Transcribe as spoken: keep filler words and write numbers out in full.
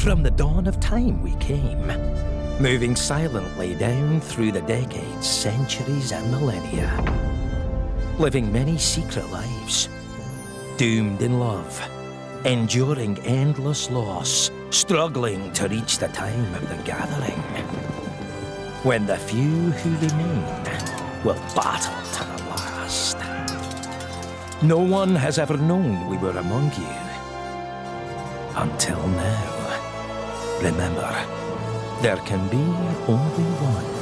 From the dawn of time we came, moving silently down through the decades, centuries and millennia, living many secret lives, doomed in love, enduring endless loss, struggling to reach the time of the gathering, when the few who remain will battle to the last. No one has ever known we were among you, until now. Remember, there can be only one.